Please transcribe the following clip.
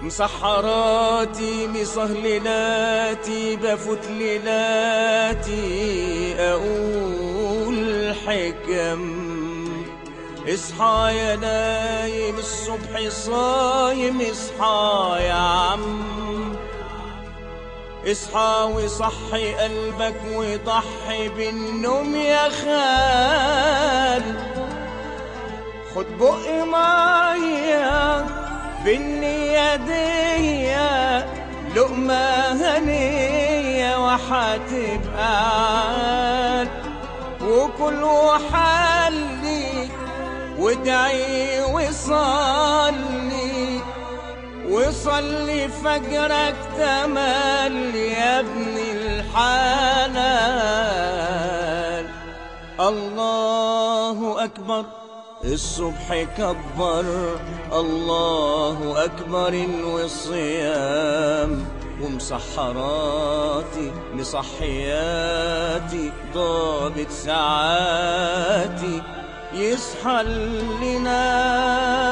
مسحراتي مسهللاتي بفوت ليلاتي أقول حكم. اصحى يا نايم الصبح صايم، اصحى يا عم، اصحى وصحي قلبك وضحي بالنوم يا خال. خد بق مية بالنية دي، لقمة هنية وحتبقى عال، وكل وحلي وادعي وصلي، وصلي فجرك تملي يا ابن الحلال. الله أكبر الصبح كبر، الله أكبر والصيام، ومسحراتي مصحياتي ضابط ساعاتي، يصحى اللي نام.